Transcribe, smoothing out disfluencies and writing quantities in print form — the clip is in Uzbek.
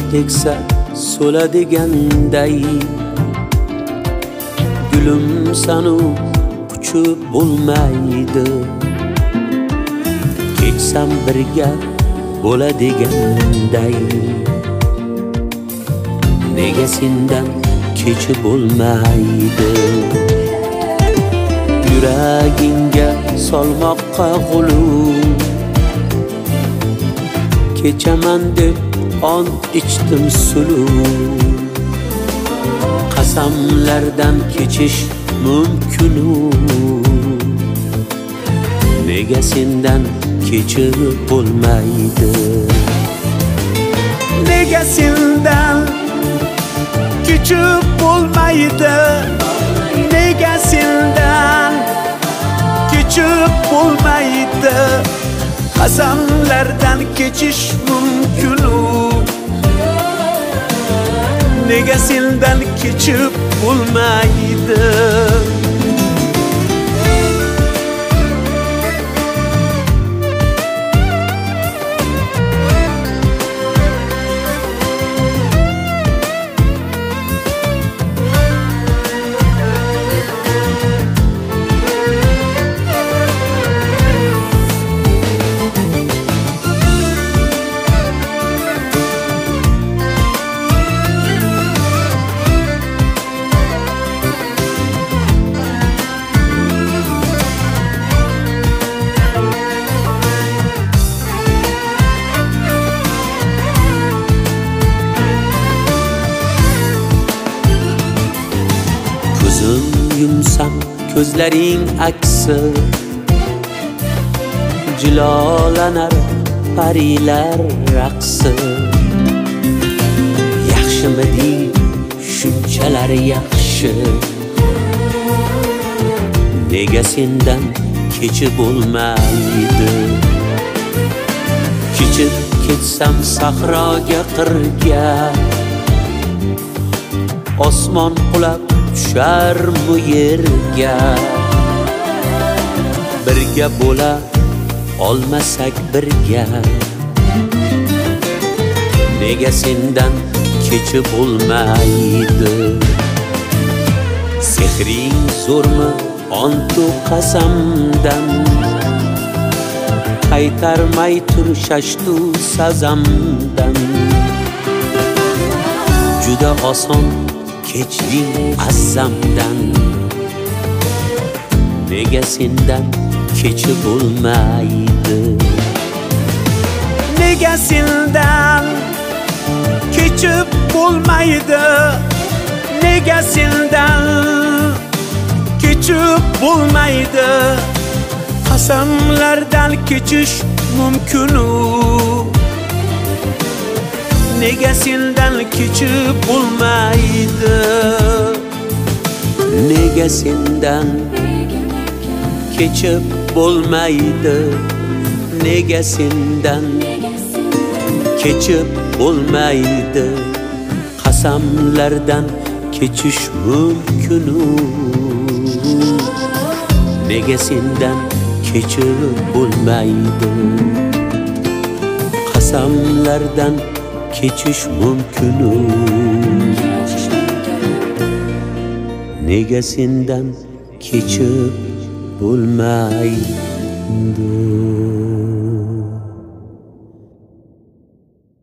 tegsa so'ladiganday gulim sanu quchib bo'lmaydi. Ketsam birga bo'ladiganday nega sendan kechib bo'lmaydi? Yuragingga solmoqqa g'ulub kechaman deb on ichdim suluv. Qasamlardan kechish mumkinu nega sendan kechib bo'lmaydi? Nega sendan kechib bo'lmaydi? Nega sendan kechib bo'lmaydi? Qasamlardan kechish mumkinu nega sendan kechib bo'lmaydi? Yumsam ko'zlaring aksi jilolanar parilar raqsi. Yaxshimiding shunchalar yaxshi nega sendan kechib bo'lmaydi? Kechib ketsam sahroga qirga osmon qulab tushar bu yerga. Birga bo'la olmasak birga nega sendan kechib bo'lmaydi? Sehring zo'rmi ontu qasamdan qaytarmay turshashtu sazamdan. Juda oson kechding azamdan nega sendan kechib bo'lmaydi? Nega sendan kechib bo'lmaydi? Nega sendan kechib bo'lmaydi? Qasamlardan kechish mumkinu nega sendan kechib bo'lmaydi? Nega sendan kechib bo'lmaydi? Nega sendan kechib bo'lmaydi? Qasamlardan kechish mumkinu nega sendan kechib bo'lmaydi? Qasamlardan kechish mumkinu nega sendan kechib bo'lmaydi?